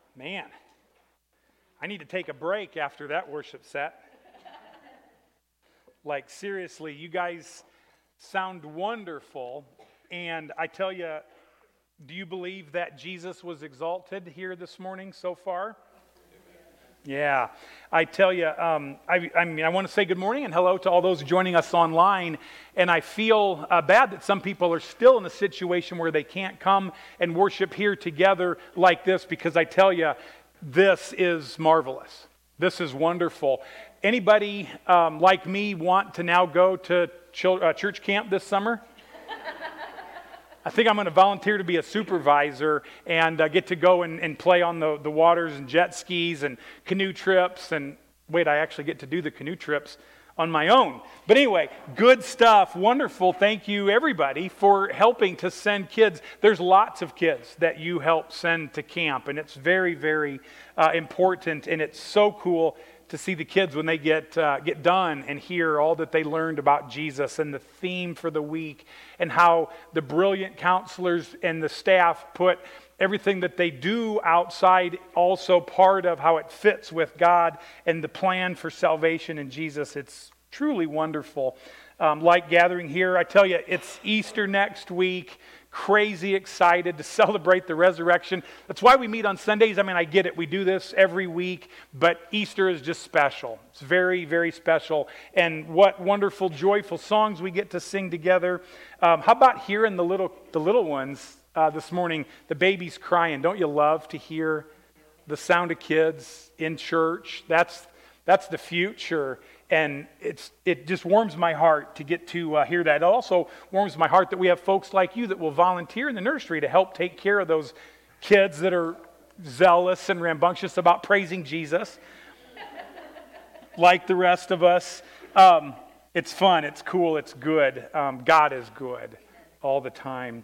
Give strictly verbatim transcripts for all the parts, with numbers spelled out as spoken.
Man, I need to take a break after that worship set. Like, seriously, you guys sound wonderful. And I tell you, do you believe that Jesus was exalted here this morning so far? Yeah, I tell you, um, I, I mean, I want to say good morning and hello to all those joining us online. And I feel uh, bad that some people are still in a situation where they can't come and worship here together like this, because I tell you, this is marvelous. This is wonderful. Anybody um, like me want to now go to ch- uh, church camp this summer? I think I'm going to volunteer to be a supervisor and uh, get to go and, and play on the, the waters and jet skis and canoe trips. And wait, I actually get to do the canoe trips on my own. But anyway, good stuff. Wonderful. Thank you, everybody, for helping to send kids. There's lots of kids that you help send to camp, and it's very, very uh, important. And it's so cool to see the kids when they get uh, get done and hear all that they learned about Jesus and the theme for the week, and how the brilliant counselors and the staff put everything that they do outside also part of how it fits with God and the plan for salvation in Jesus. It's truly wonderful. Um, like gathering here, I tell you, it's Easter next week. Crazy excited to celebrate the resurrection. That's why we meet on Sundays. I mean, I get it. We do this every week, but Easter is just special. It's very, very special. And what wonderful, joyful songs we get to sing together. Um, how about hearing the little, the little ones uh, this morning? The babies crying. Don't you love to hear the sound of kids in church? That's that's the future. And it's it just warms my heart to get to uh, hear that. It also warms my heart that we have folks like you that will volunteer in the nursery to help take care of those kids that are zealous and rambunctious about praising Jesus, like the rest of us. Um, it's fun, it's cool, it's good. Um, God is good all the time.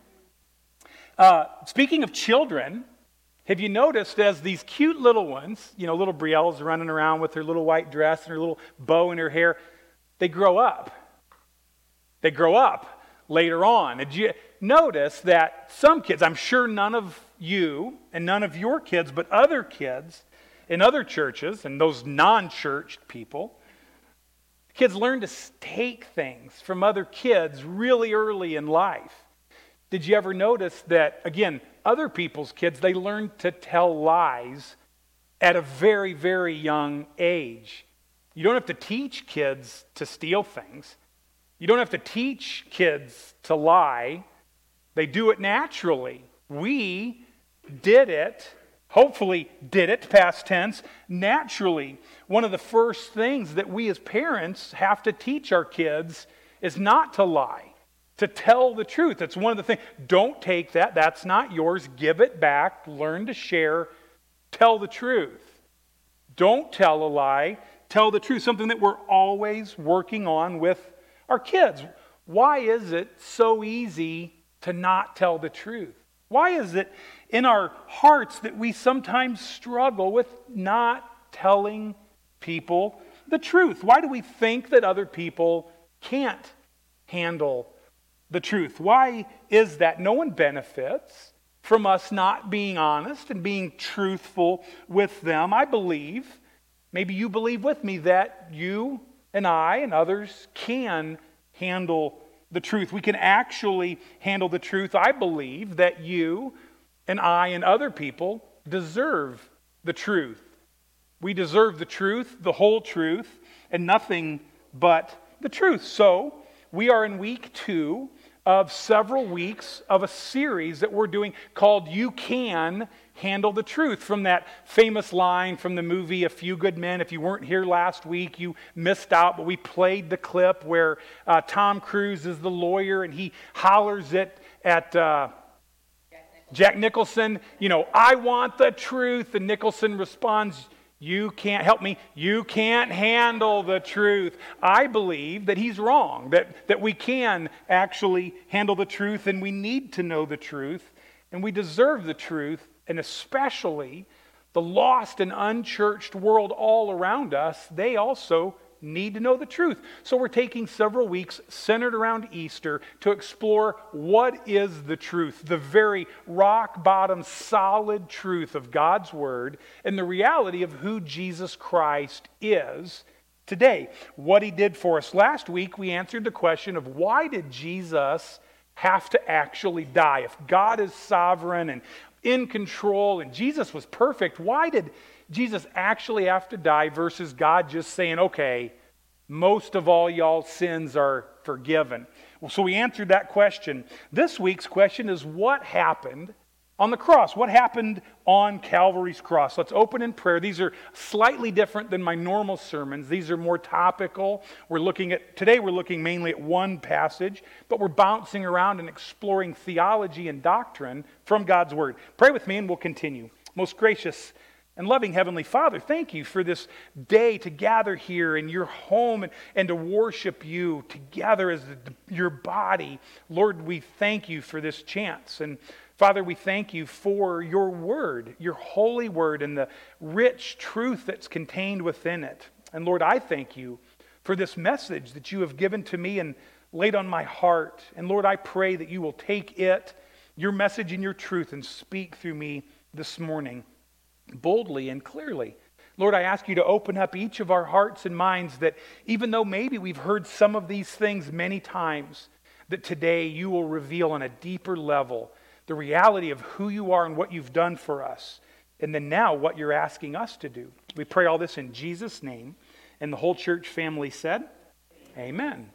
Uh, speaking of children, have you noticed as these cute little ones, you know, little Brielle's running around with her little white dress and her little bow in her hair, they grow up. They grow up later on. Did you notice that some kids, I'm sure none of you and none of your kids, but other kids in other churches and those non-church people, kids learn to take things from other kids really early in life. Did you ever notice that, again, other people's kids, they learn to tell lies at a very, very young age. You don't have to teach kids to steal things. You don't have to teach kids to lie. They do it naturally. We did it, hopefully did it, past tense, naturally. One of the first things that we as parents have to teach our kids is not to lie. To tell the truth. That's one of the things. Don't take that. That's not yours. Give it back. Learn to share. Tell the truth. Don't tell a lie. Tell the truth. Something that we're always working on with our kids. Why is it so easy to not tell the truth? Why is it in our hearts that we sometimes struggle with not telling people the truth? Why do we think that other people can't handle the truth? Why is that? No one benefits from us not being honest and being truthful with them. I believe, maybe you believe with me, that you and I and others can handle the truth. We can actually handle the truth. I believe that you and I and other people deserve the truth. We deserve the truth, the whole truth, and nothing but the truth. So, we are in week two of several weeks of a series that we're doing called You Can Handle the Truth. From that famous line from the movie A Few Good Men. If you weren't here last week, you missed out, but we played the clip where uh, Tom Cruise is the lawyer and he hollers it at uh, Jack Nicholson, you know, I want the truth. And Nicholson responds, you can't help me. You can't handle the truth. I believe that he's wrong, that, that we can actually handle the truth, and we need to know the truth, and we deserve the truth, and especially the lost and unchurched world all around us, they also need to know the truth. So we're taking several weeks centered around Easter to explore what is the truth, the very rock bottom, solid truth of God's Word and the reality of who Jesus Christ is today. What He did for us. Last week we answered the question of why did Jesus have to actually die? If God is sovereign and in control and Jesus was perfect, why did Jesus actually have to die versus God just saying, okay, most of all y'all's sins are forgiven? Well, so we answered that question. This week's question is what happened on the cross? What happened on Calvary's cross? Let's open in prayer. These are slightly different than my normal sermons. These are more topical. We're looking at, today we're looking mainly at one passage, but we're bouncing around and exploring theology and doctrine from God's Word. Pray with me and we'll continue. Most gracious and loving Heavenly Father, thank you for this day to gather here in your home and, and to worship you together as the, your body. Lord, we thank you for this chance. And Father, we thank you for your word, your holy word, and the rich truth that's contained within it. And Lord, I thank you for this message that you have given to me and laid on my heart. And Lord, I pray that you will take it, your message and your truth, and speak through me this morning boldly and clearly. Lord, I ask you to open up each of our hearts and minds that even though maybe we've heard some of these things many times, that today you will reveal on a deeper level the reality of who you are and what you've done for us, and then now what you're asking us to do. We pray all this in Jesus' name, and the whole church family said, Amen.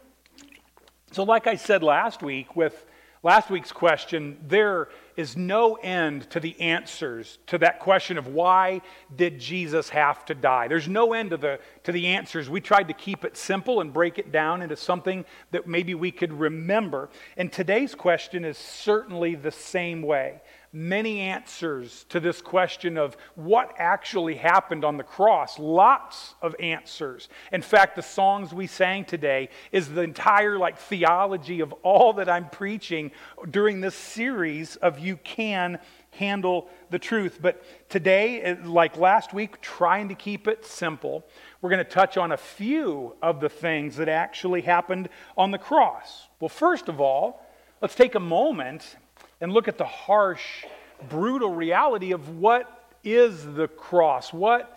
So like I said last week with last week's question, there is no end to the answers to that question of why did Jesus have to die. There's no end to the to the answers. We tried to keep it simple and break it down into something that maybe we could remember. And today's question is certainly the same way. Many answers to this question of what actually happened on the cross. Lots of answers. In fact, the songs we sang today is the entire like theology of all that I'm preaching during this series of You Can Handle the Truth. But today, like last week, trying to keep it simple, we're going to touch on a few of the things that actually happened on the cross. Well, first of all, let's take a moment and look at the harsh, brutal reality of what is the cross. What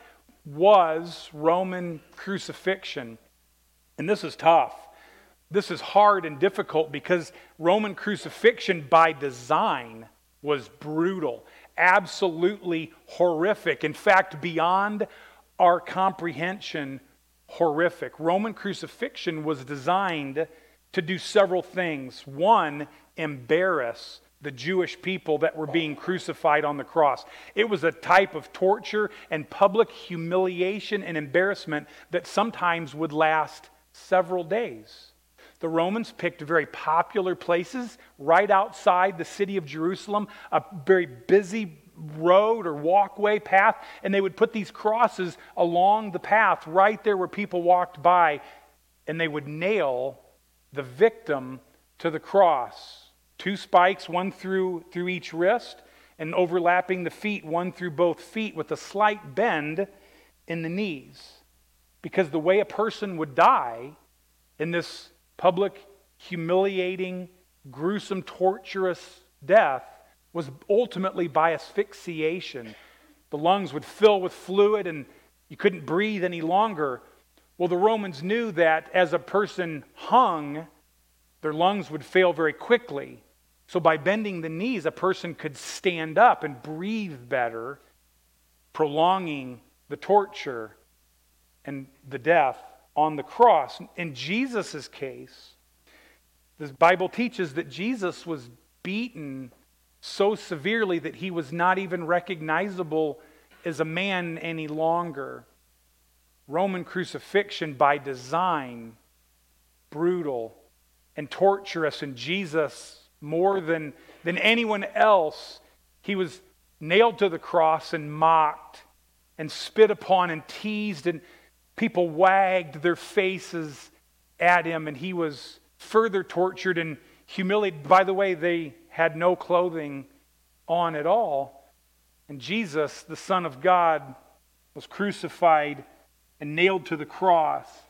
was Roman crucifixion? And this is tough. This is hard and difficult because Roman crucifixion by design was brutal, absolutely horrific. In fact, beyond our comprehension, horrific. Roman crucifixion was designed to do several things. One, embarrass the Jewish people that were being crucified on the cross. It was a type of torture and public humiliation and embarrassment that sometimes would last several days. The Romans picked very popular places right outside the city of Jerusalem, a very busy road or walkway path, and they would put these crosses along the path right there where people walked by, and they would nail the victim to the cross. Two spikes, one through through each wrist, and overlapping the feet, one through both feet with a slight bend in the knees. Because the way a person would die in this public, humiliating, gruesome, torturous death was ultimately by asphyxiation. The lungs would fill with fluid and you couldn't breathe any longer. Well, the Romans knew that as a person hung, their lungs would fail very quickly. So by bending the knees, a person could stand up and breathe better, prolonging the torture and the death on the cross. In Jesus' case, the Bible teaches that Jesus was beaten so severely that he was not even recognizable as a man any longer. Roman crucifixion by design, brutal and torturous, and Jesus, more than, than anyone else, he was nailed to the cross and mocked and spit upon and teased, and people wagged their faces at him, and he was further tortured and humiliated. By the way, they had no clothing on at all. And Jesus, the Son of God, was crucified and nailed to the cross.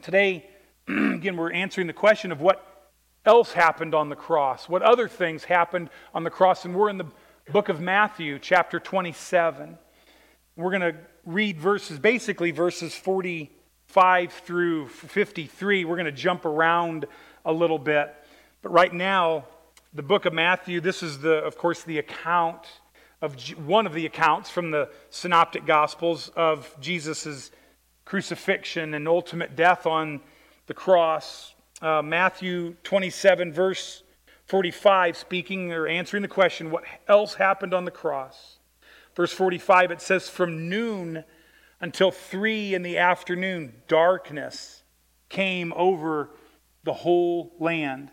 Today, again, we're answering the question of what else happened on the cross, what other things happened on the cross, and we're in the book of Matthew, chapter twenty-seven. We're going to read verses, basically verses forty-five through fifty-three. We're going to jump around a little bit, but right now, the book of Matthew, this is the, of course, the account of one of the accounts from the Synoptic Gospels of Jesus' crucifixion and ultimate death on the cross. Uh, Matthew twenty-seven, verse forty-five, speaking or answering the question, what else happened on the cross? Verse forty-five, it says, from noon until three in the afternoon, darkness came over the whole land.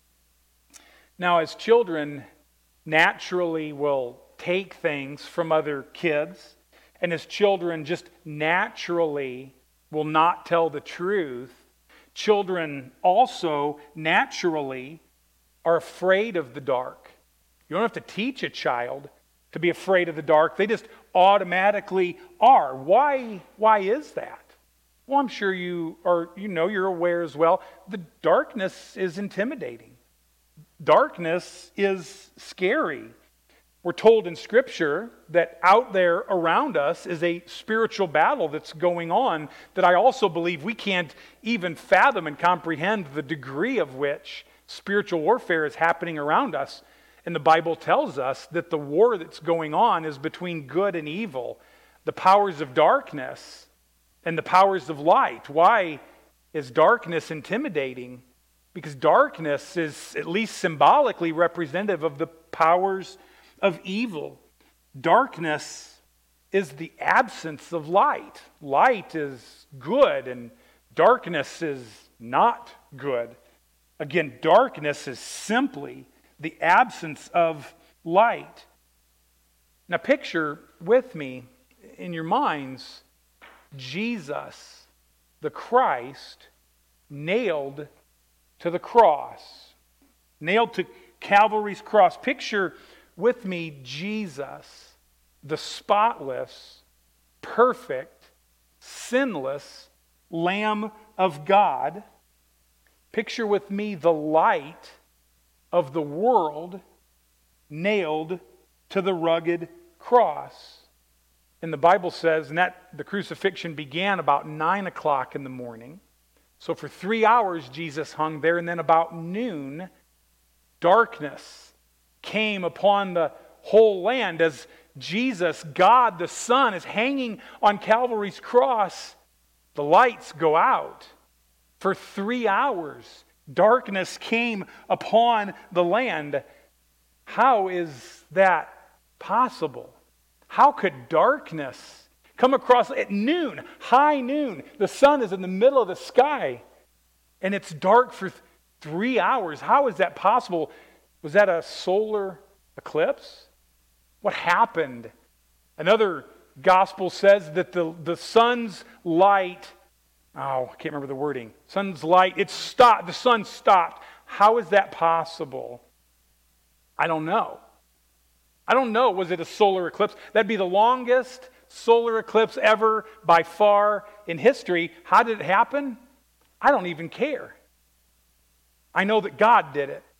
Now, as children naturally will take things from other kids, and as children just naturally will not tell the truth, children also naturally are afraid of the dark. You don't have to teach a child to be afraid of the dark. They just automatically are. Why, why is that? Well, I'm sure you are, you know, you're aware as well. The darkness is intimidating. Darkness is scary. We're told in Scripture that out there around us is a spiritual battle that's going on that I also believe we can't even fathom and comprehend the degree of which spiritual warfare is happening around us. And the Bible tells us that the war that's going on is between good and evil, the powers of darkness and the powers of light. Why is darkness intimidating? Because darkness is at least symbolically representative of the powers of evil. Darkness is the absence of light. Light is good and darkness is not good. Again, darkness is simply the absence of light. Now picture with me in your minds Jesus, the Christ, nailed to the cross. Nailed to Calvary's cross. Picture with me Jesus, the spotless, perfect, sinless Lamb of God. Picture with me the light of the world nailed to the rugged cross. And the Bible says and that the crucifixion began about nine o'clock in the morning. So for three hours Jesus hung there, and then about noon, darkness came upon the whole land as Jesus, God the Son, is hanging on Calvary's cross. The lights go out. For three hours, darkness came upon the land. How is that possible? How could darkness come across at noon, high noon? The sun is in the middle of the sky, and it's dark for th- three hours. How is that possible? Was that a solar eclipse? What happened? Another gospel says that the, the sun's light, oh, I can't remember the wording. Sun's light, it stopped. The sun stopped. How is that possible? I don't know. I don't know. Was it a solar eclipse? That'd be the longest solar eclipse ever by far in history. How did it happen? I don't even care. I know that God did it.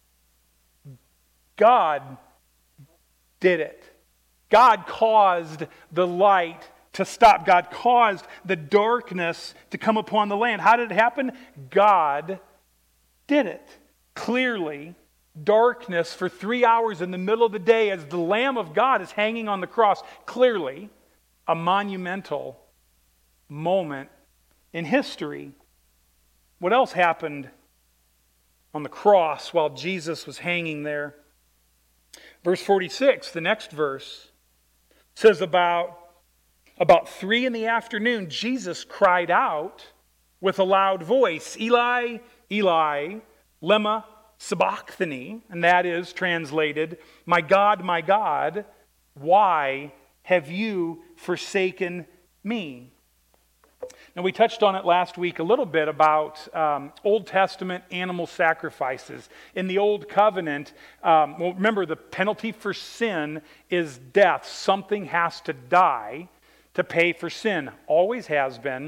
God did it. God caused the light to stop. God caused the darkness to come upon the land. How did it happen? God did it. Clearly, darkness for three hours in the middle of the day as the Lamb of God is hanging on the cross. Clearly, a monumental moment in history. What else happened on the cross while Jesus was hanging there? Verse forty-six, the next verse, says about, about three in the afternoon, Jesus cried out with a loud voice, Eli, Eli, lema sabachthani, and that is translated, my God, my God, why have you forsaken me? Now, we touched on it last week a little bit about um, Old Testament animal sacrifices. In the Old Covenant, um, well, remember, the penalty for sin is death. Something has to die to pay for sin. Always has been,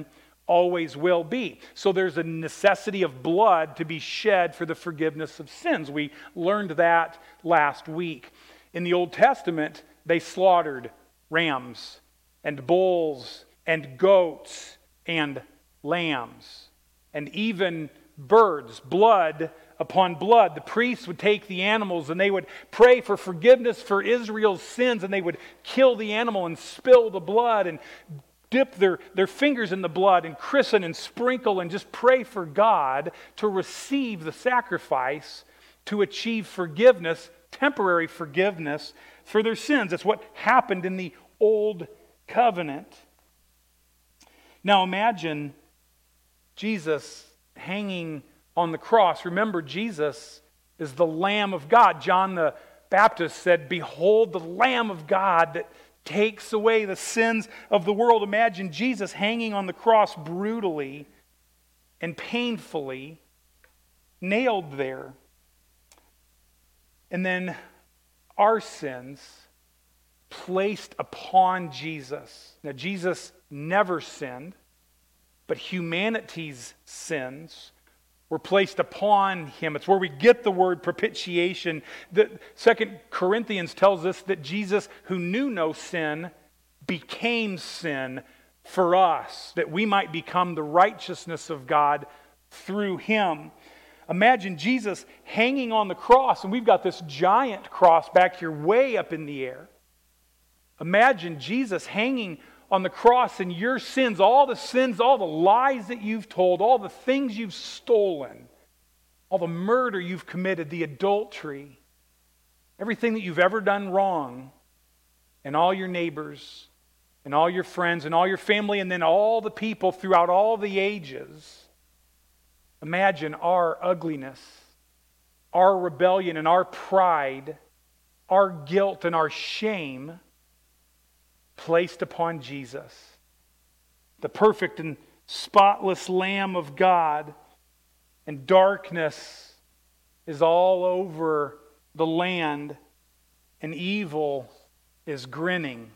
always will be. So there's a necessity of blood to be shed for the forgiveness of sins. We learned that last week. In the Old Testament, they slaughtered rams and bulls and goats and lambs and even birds, blood upon blood. The priests would take the animals and they would pray for forgiveness for Israel's sins, and they would kill the animal and spill the blood and dip their, their fingers in the blood and christen and sprinkle and just pray for God to receive the sacrifice to achieve forgiveness, temporary forgiveness for their sins. That's what happened in the Old Covenant. Now imagine Jesus hanging on the cross. Remember, Jesus is the Lamb of God. John the Baptist said, "Behold the Lamb of God that takes away the sins of the world." Imagine Jesus hanging on the cross brutally and painfully, nailed there. And then our sins placed upon Jesus. Now, Jesus never sinned, but humanity's sins were placed upon him. It's where we get the word propitiation. The Second Corinthians tells us that Jesus, who knew no sin, became sin for us, that we might become the righteousness of God through him. Imagine Jesus hanging on the cross, and we've got this giant cross back here way up in the air. Imagine Jesus hanging on the cross, and your sins, all the sins, all the lies that you've told, all the things you've stolen, all the murder you've committed, the adultery, everything that you've ever done wrong, and all your neighbors, and all your friends, and all your family, and then all the people throughout all the ages. Imagine our ugliness, our rebellion, and our pride, our guilt and our shame placed upon Jesus, the perfect and spotless Lamb of God. And darkness is all over the land, and evil is grinning.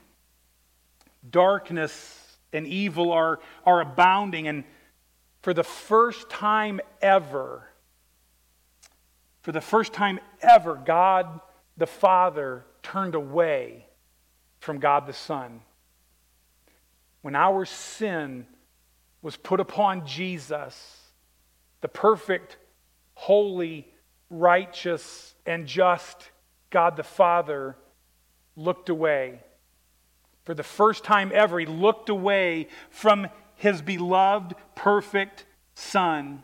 Darkness and evil are, are abounding, and for the first time ever, for the first time ever, God the Father turned away from God the Son. When our sin was put upon Jesus, the perfect, holy, righteous, and just God the Father looked away. For the first time ever, he looked away from his beloved, perfect Son.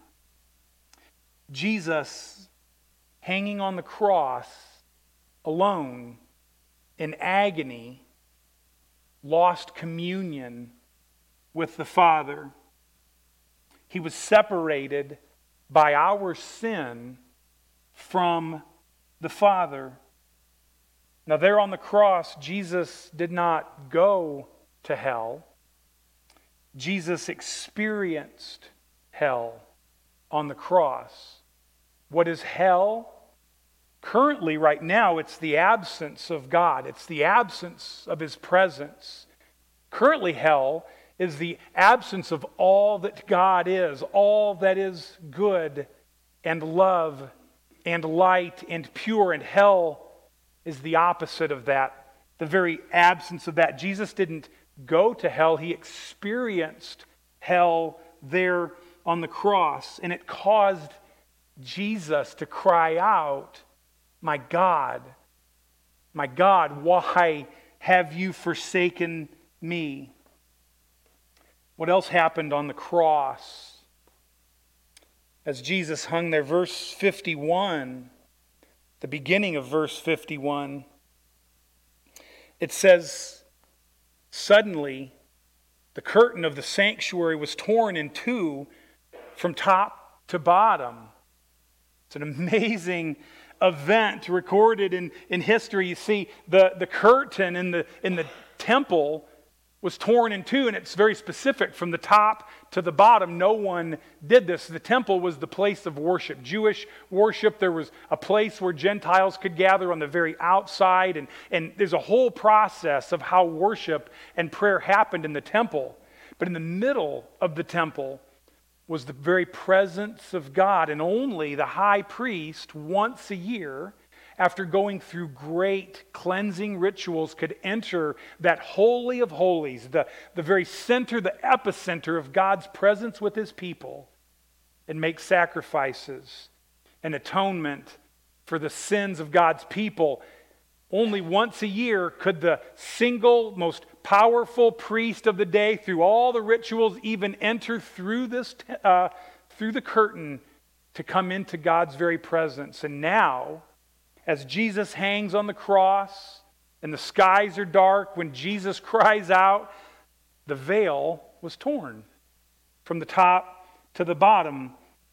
Jesus, hanging on the cross, alone, in agony, lost communion with the Father. He was separated by our sin from the Father. Now, there on the cross, Jesus did not go to hell. Jesus experienced hell on the cross. What is hell? Currently, right now, it's the absence of God. It's the absence of his presence. Currently, hell is the absence of all that God is, all that is good and love and light and pure. And hell is the opposite of that, the very absence of that. Jesus didn't go to hell. He experienced hell there on the cross. And it caused Jesus to cry out, "My God, my God, why have you forsaken me?" What else happened on the cross? As Jesus hung there, verse fifty-one, the beginning of verse fifty-one, it says, "Suddenly the curtain of the sanctuary was torn in two from top to bottom." It's an amazing event recorded in, in history. You see, the, the curtain in the in the temple was torn in two, and it's very specific from the top to the bottom. No one did this. The temple was the place of worship, Jewish worship. There was a place where Gentiles could gather on the very outside, and, and there's a whole process of how worship and prayer happened in the temple. But in the middle of the temple was the very presence of God, and only the high priest once a year, after going through great cleansing rituals, could enter that holy of holies, the, the very center, the epicenter of God's presence with his people, and make sacrifices and atonement for the sins of God's people. Only once a year could the single most powerful priest of the day, through all the rituals, even enter through this uh, through the curtain to come into God's very presence. And now, as Jesus hangs on the cross and the skies are dark, when Jesus cries out, the veil was torn from the top to the bottom.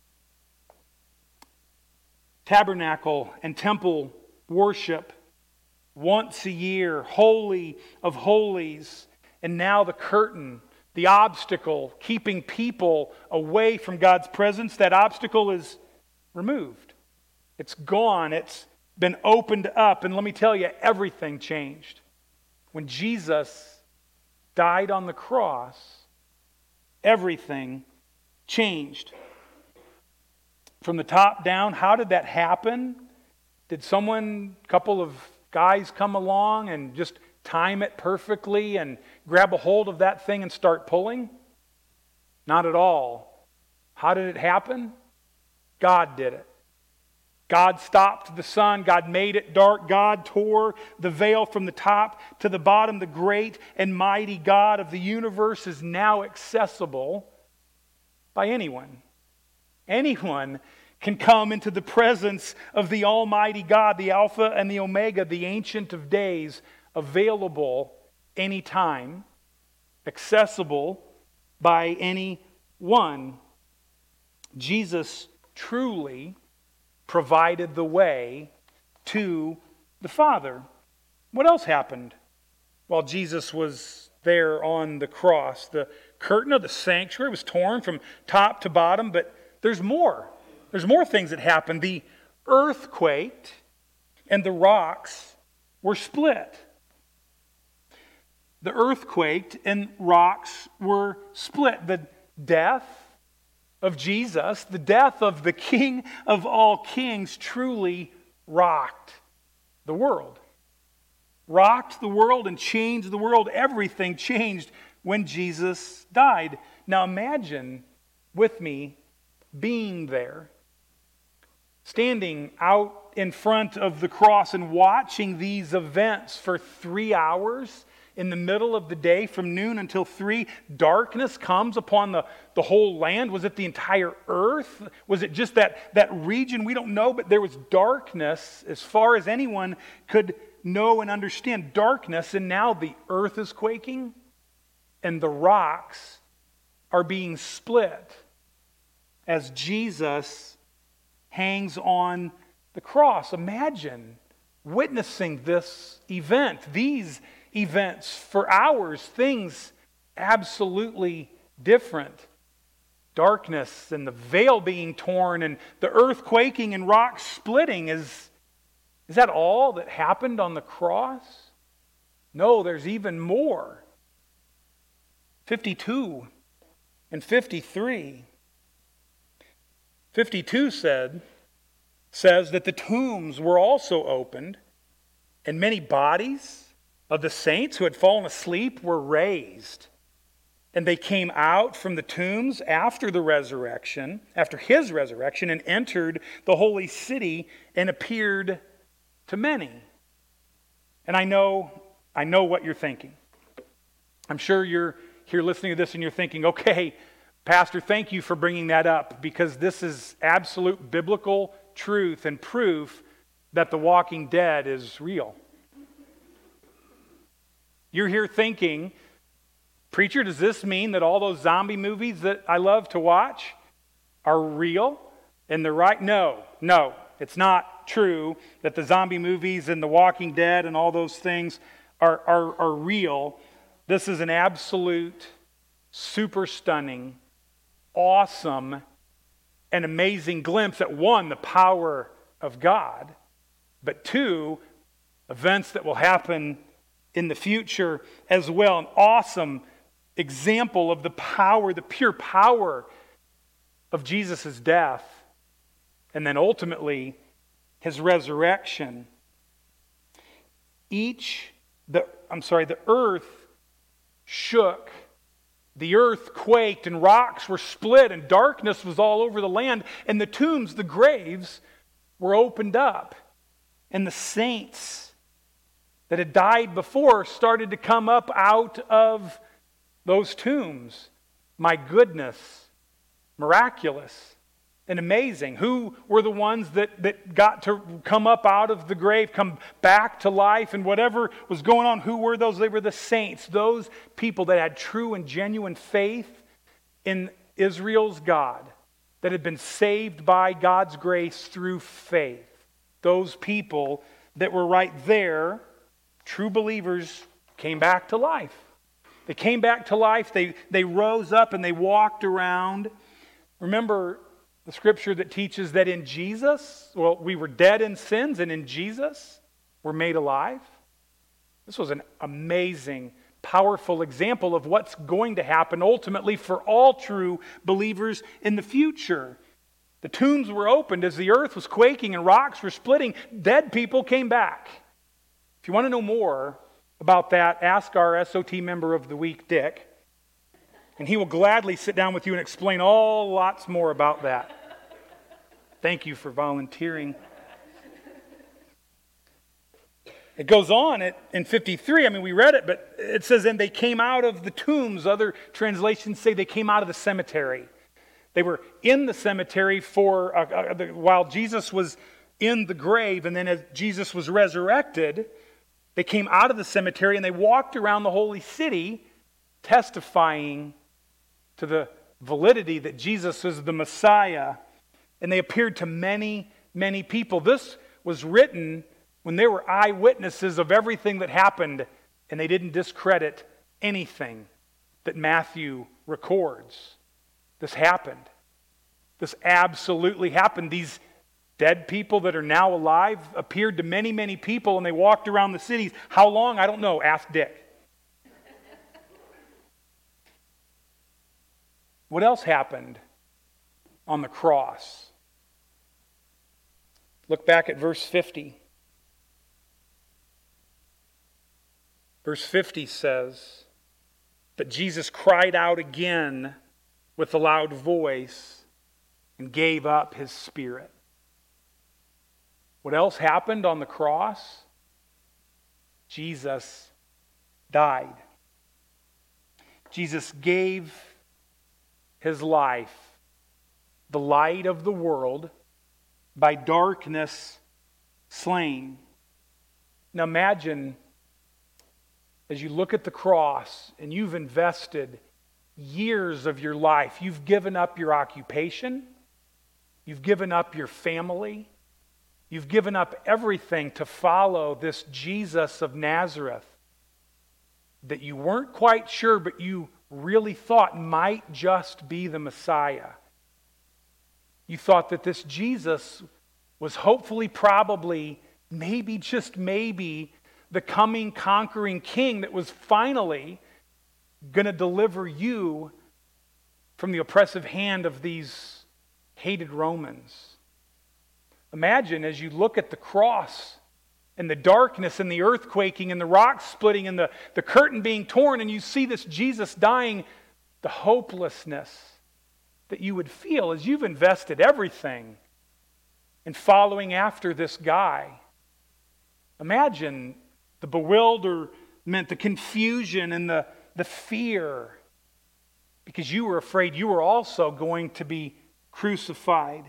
Tabernacle and temple worship once a year, holy of holies, and now the curtain, the obstacle keeping people away from God's presence, that obstacle is removed. It's gone. It's been opened up. And let me tell you, everything changed. When Jesus died on the cross, everything changed. From the top down, how did that happen? Did someone, a couple of guys come along and just time it perfectly and grab a hold of that thing and start pulling? Not at all. How did it happen? God did it. God stopped the sun. God made it dark. God tore the veil from the top to the bottom. The great and mighty God of the universe is now accessible by anyone. Anyone can come into the presence of the Almighty God, the Alpha and the Omega, the Ancient of Days, available anytime, accessible by anyone. Jesus truly provided the way to the Father. What else happened while Jesus was there on the cross? The curtain of the sanctuary was torn from top to bottom, but there's more. There's more things that happened. The earth quaked and the rocks were split. The earth quaked and rocks were split. The death of Jesus, the death of the King of all kings, truly rocked the world. Rocked the world and changed the world. Everything changed when Jesus died. Now imagine with me being there, standing out in front of the cross and watching these events for three hours in the middle of the day, from noon until three. Darkness comes upon the, the whole land. Was it the entire earth? Was it just that, that region? We don't know, but there was darkness as far as anyone could know and understand. Darkness, and now the earth is quaking and the rocks are being split as Jesus hangs on the cross. Imagine witnessing this event, these events for hours, things absolutely different. Darkness and the veil being torn and the earth quaking and rocks splitting. Is, is that all that happened on the cross? No, there's even more. fifty-two and fifty-three. fifty-two said, says that the tombs were also opened, and many bodies of the saints who had fallen asleep were raised. And they came out from the tombs after the resurrection, after his resurrection, and entered the holy city and appeared to many. And I know, I know what you're thinking. I'm sure you're here listening to this and you're thinking, okay, Pastor, thank you for bringing that up, because this is absolute biblical truth and proof that The Walking Dead is real. You're here thinking, preacher, does this mean that all those zombie movies that I love to watch are real and they're right? No, no, it's not true that the zombie movies and The Walking Dead and all those things are, are, are real. This is an absolute, super stunning, awesome, and amazing glimpse at, one, the power of God, but two, events that will happen in the future as well. An awesome example of the power, the pure power of Jesus' death, and then ultimately his resurrection. Each, the I'm sorry, the earth shook, the earth quaked, and rocks were split, and darkness was all over the land, and the tombs, the graves, were opened up, and the saints that had died before started to come up out of those tombs. My goodness, miraculous and amazing. Who were the ones that, that got to come up out of the grave, come back to life, and whatever was going on? Who were those? They were the saints, those people that had true and genuine faith in Israel's God, that had been saved by God's grace through faith. Those people that were right there, true believers, came back to life. They came back to life. They, they rose up and they walked around. Remember the scripture that teaches that in Jesus, well, we were dead in sins, and in Jesus, we're made alive. This was an amazing, powerful example of what's going to happen ultimately for all true believers in the future. The tombs were opened as the earth was quaking and rocks were splitting. Dead people came back. If you want to know more about that, ask our S O T member of the week, Dick, and he will gladly sit down with you and explain all lots more about that. Thank you for volunteering. It goes on at, in fifty-three. I mean, we read it, but it says, and they came out of the tombs. Other translations say they came out of the cemetery. They were in the cemetery for uh, uh, the, while Jesus was in the grave, and then as Jesus was resurrected, they came out of the cemetery and they walked around the holy city testifying to the validity that Jesus is the Messiah. And they appeared to many, many people. This was written when they were eyewitnesses of everything that happened, and they didn't discredit anything that Matthew records. This happened. This absolutely happened. These dead people that are now alive appeared to many, many people, and they walked around the cities. How long? I don't know. Ask Dick. What else happened on the cross? Look back at verse fifty. Verse fifty says, but Jesus cried out again with a loud voice and gave up his spirit. What else happened on the cross? Jesus died. Jesus gave his life, the light of the world, by darkness slain. Now imagine, as you look at the cross and you've invested years of your life, you've given up your occupation, you've given up your family, you've given up everything to follow this Jesus of Nazareth that you weren't quite sure, but you really thought might just be the Messiah. You thought that this Jesus was hopefully, probably, maybe, just maybe, the coming conquering king that was finally going to deliver you from the oppressive hand of these hated Romans. Imagine as you look at the cross and the darkness and the earthquaking and the rocks splitting and the, the curtain being torn, and you see this Jesus dying, the hopelessness that you would feel as you've invested everything in following after this guy. Imagine the bewilderment, the confusion, and the, the fear, because you were afraid you were also going to be crucified.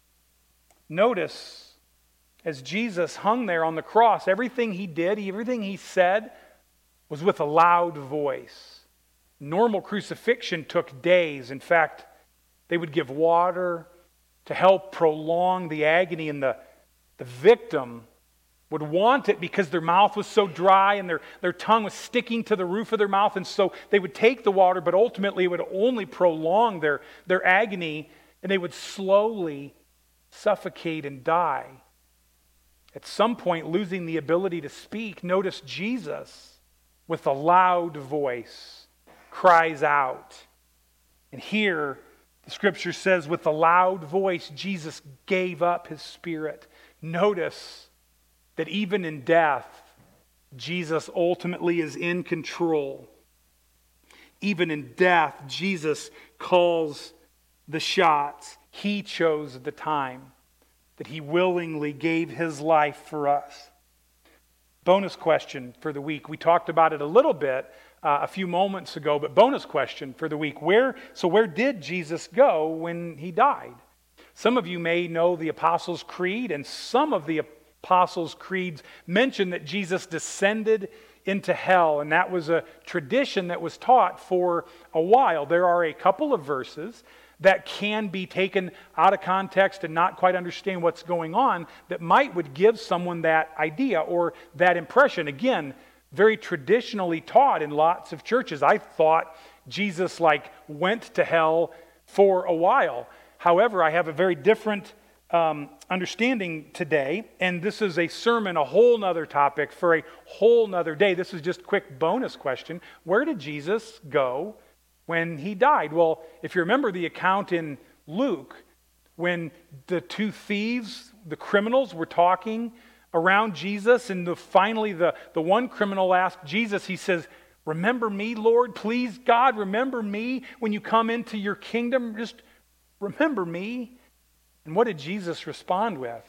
Notice, as Jesus hung there on the cross, everything he did, everything he said, was with a loud voice. Normal crucifixion took days. In fact, they would give water to help prolong the agony, and the, the victim would want it because their mouth was so dry and their, their tongue was sticking to the roof of their mouth, and so they would take the water, but ultimately it would only prolong their, their agony, and they would slowly suffocate and die. At some point, losing the ability to speak. Notice Jesus with a loud voice cries out. And here, the scripture says, with a loud voice, Jesus gave up his spirit. Notice that even in death, Jesus ultimately is in control. Even in death, Jesus calls the shots. He chose the time that he willingly gave his life for us. Bonus question for the week. We talked about it a little bit uh, a few moments ago, but bonus question for the week. Where, so where did Jesus go when he died? Some of you may know the Apostles' Creed, and some of the Apostles' Creeds mention that Jesus descended into hell, and that was a tradition that was taught for a while. There are a couple of verses that can be taken out of context and not quite understand what's going on that might would give someone that idea or that impression. Again, very traditionally taught in lots of churches. I thought Jesus like went to hell for a while. However, I have a very different um, understanding today, and this is a sermon, a whole nother topic for a whole nother day. This is just a quick bonus question. Where did Jesus go when he died? Well, if you remember the account in Luke, when the two thieves, the criminals, were talking around Jesus, and the, finally the, the one criminal asked Jesus, he says, "Remember me, Lord, please, God, remember me when you come into your kingdom. Just remember me." And what did Jesus respond with?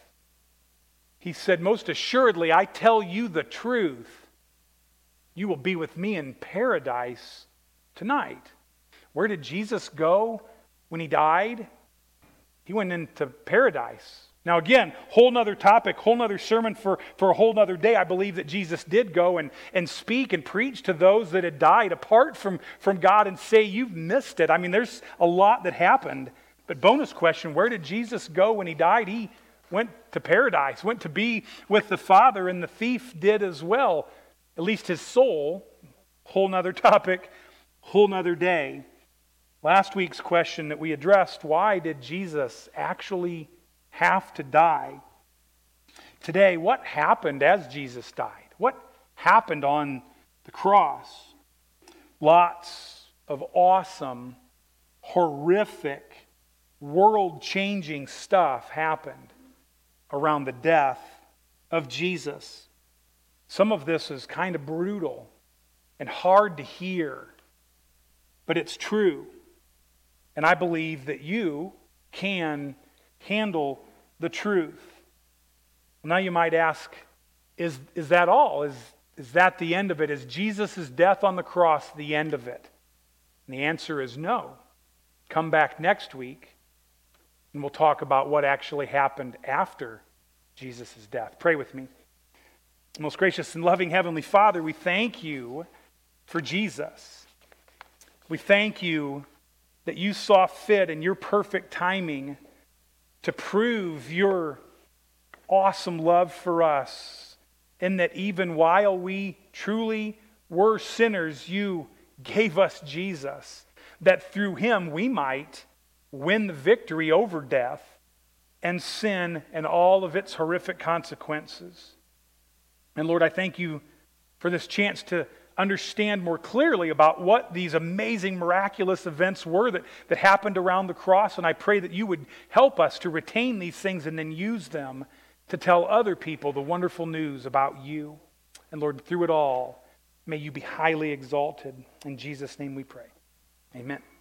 He said, "Most assuredly, I tell you the truth. You will be with me in paradise tonight." Where did Jesus go when he died? He went into paradise. Now again, whole nother topic, whole nother sermon for, for a whole nother day. I believe that Jesus did go and, and speak and preach to those that had died apart from, from God and say, "You've missed it." I mean, there's a lot that happened. But bonus question, where did Jesus go when he died? He went to paradise, went to be with the Father, and the thief did as well. At least his soul. Whole nother topic, whole nother day. Last week's question that we addressed, why did Jesus actually have to die? Today, what happened as Jesus died? What happened on the cross? Lots of awesome, horrific, world-changing stuff happened around the death of Jesus. Some of this is kind of brutal and hard to hear, but it's true. And I believe that you can handle the truth. Now you might ask, is, is that all? Is, is that the end of it? Is Jesus' death on the cross the end of it? And the answer is no. Come back next week and we'll talk about what actually happened after Jesus' death. Pray with me. Most gracious and loving Heavenly Father, we thank you for Jesus. We thank you that you saw fit in your perfect timing to prove your awesome love for us, and that even while we truly were sinners, you gave us Jesus, that through him we might win the victory over death and sin and all of its horrific consequences. And Lord, I thank you for this chance to understand more clearly about what these amazing, miraculous events were that, that happened around the cross. And I pray that you would help us to retain these things and then use them to tell other people the wonderful news about you. And Lord, through it all, may you be highly exalted. In Jesus' name we pray. Amen.